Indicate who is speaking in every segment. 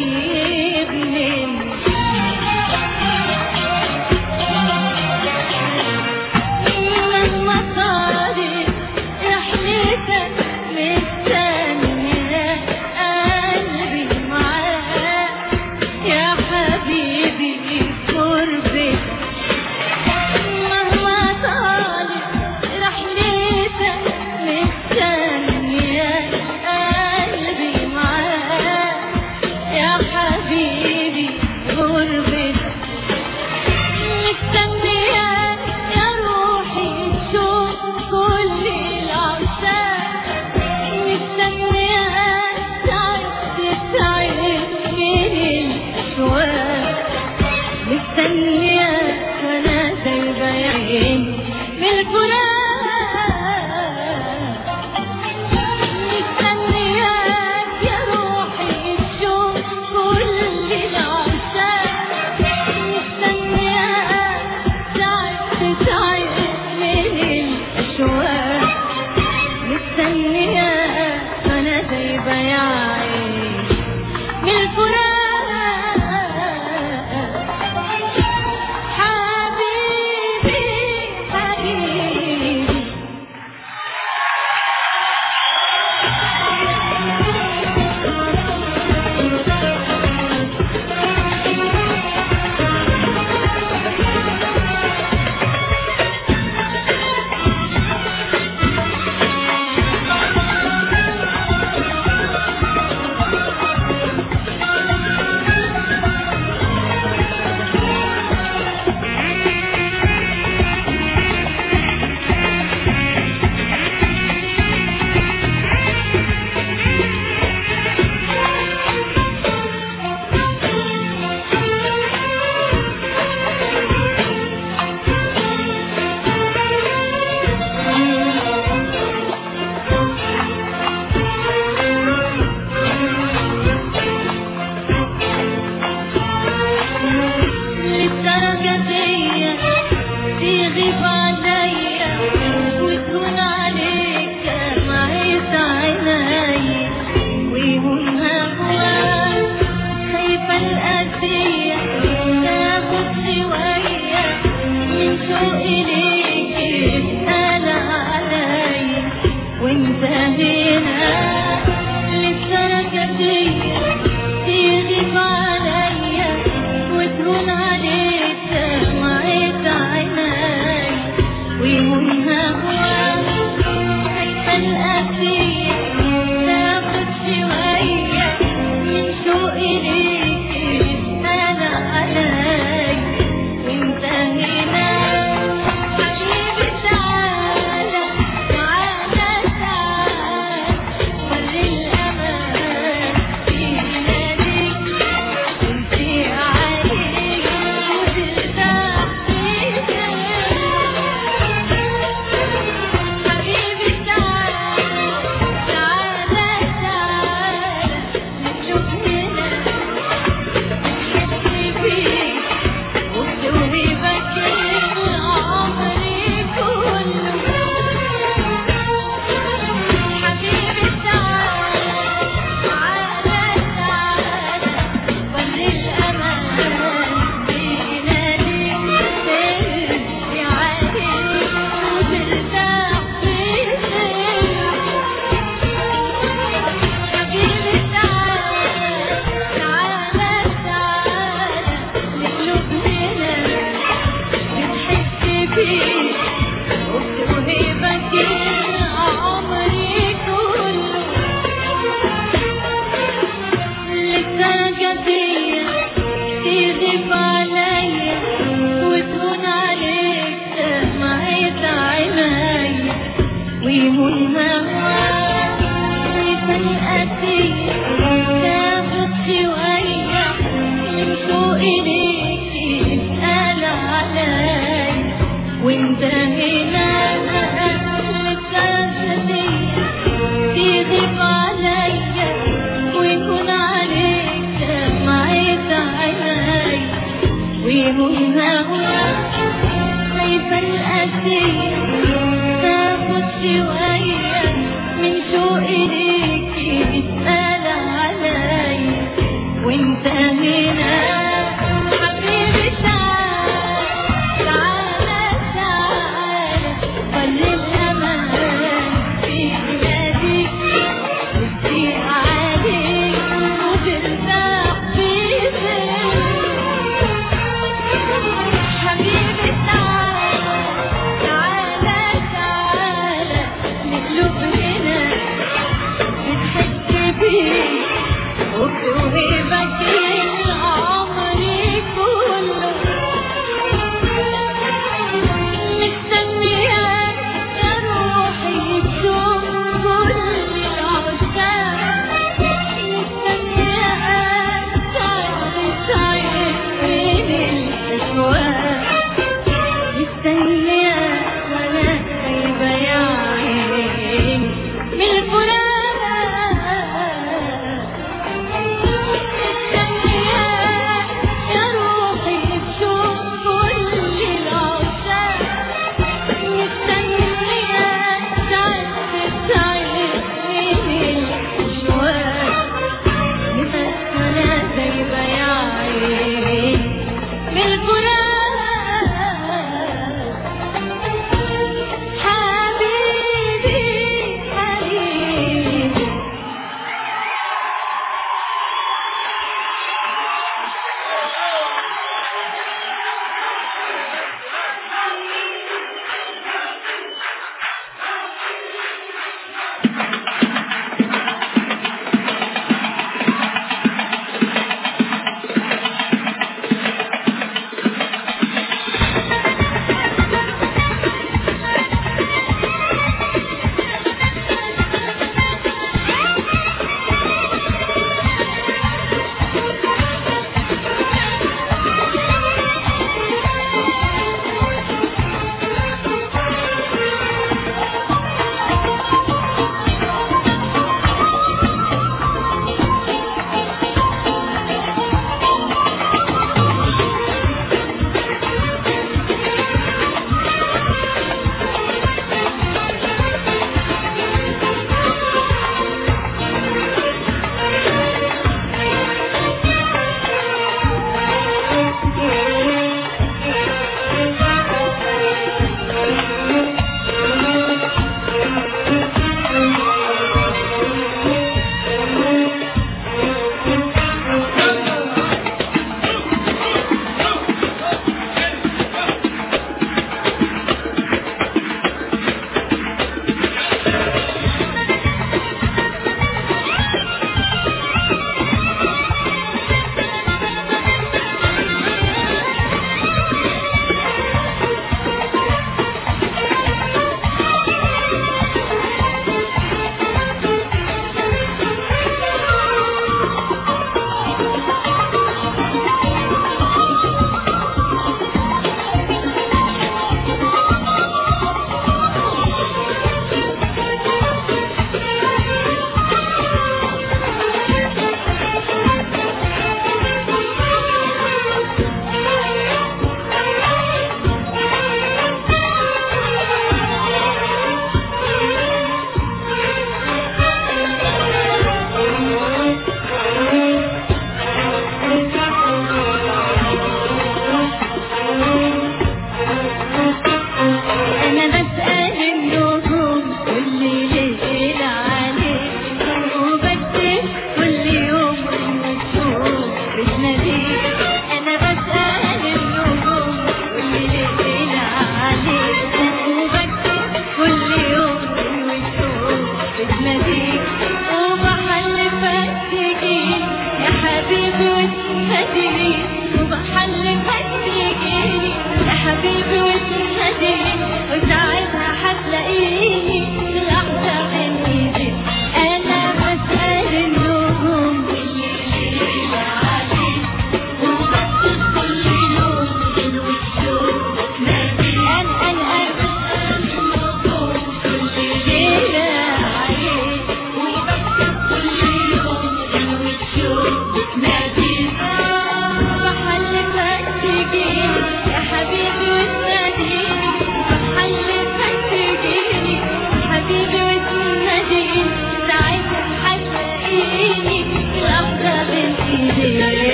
Speaker 1: قريب مني. مهما طالت رحلتك مستنية قلبي معاك يا حبيبي قربك. مهما طالت رحلتك مستنية قلبي معاك يا حبيبي قربك. مستنياك يا روحي تشوف كل العشاق. مستنياك تعبت من الأشواق. مستنياك وانا سايبة عيني من الفراق. مستنياك يا روحي تشوف كل العشاق. مستنياك تعبت من الأشواق. مستنياك وانا سايبة عيني من الفراق. حبيبي حبيبي للدرجة دي تغيب عليا وتكون عليك معيت عيني ويهون هواك. خايفة القاسية تاخد شوية من شوقي ليك يسأل عليا وانت هنا. للدرجة دي تغيب عليا وتهون عليك معيت عيني ويهون هواك. خايفة القاسية تاخد شوية من شوقي ليك انتهينا. حبيبي تعال تعالى تعالى خلي الأمان في ناديك يهدي عليك وترتاح في ذلك. حبيبي تعال تعالى تعالى نقلب هنا بتحس بيه وبوهبك العمر.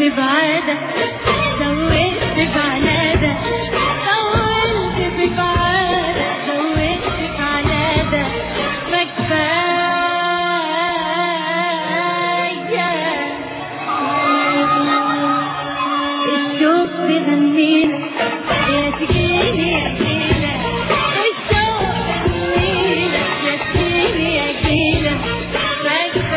Speaker 1: في بعادك زودت بعنادك طولت في بعادك زودت في عنادك ما كفاية الشوق بيغنيلك يا تجيلي يا جيلك الشوق بيغنيلك يا تجيلي يا جيلك ما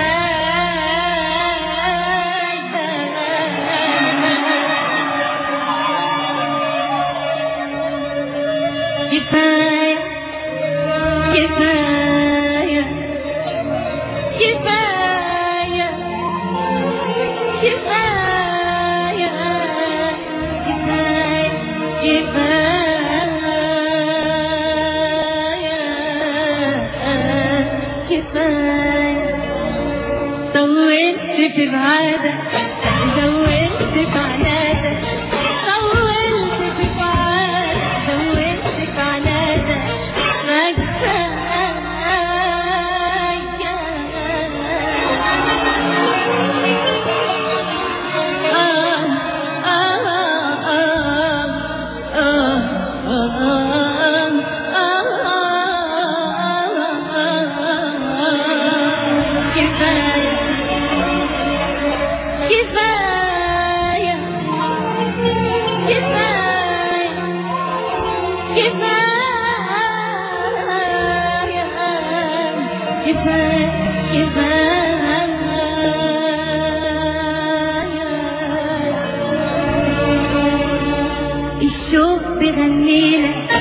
Speaker 1: كفاية كفاية كفاية كفاية كفاية طولت في بعادك زودت في عنادك طولت في بعادك زودت في عنادك ما الشوق بيغنيلك